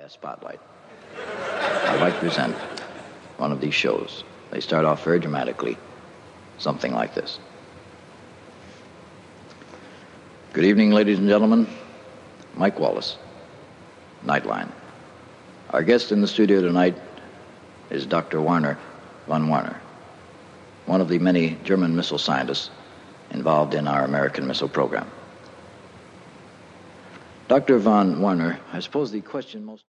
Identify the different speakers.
Speaker 1: a spotlight. I'd like to present one of these shows. They start off very dramatically, something like this. Good evening, ladies and gentlemen. Mike Wallace, Nightline. Our guest in the studio tonight is Dr. Werner von Werner, one of the many German missile scientists involved in our American missile program. Dr. von Werner, I suppose the question most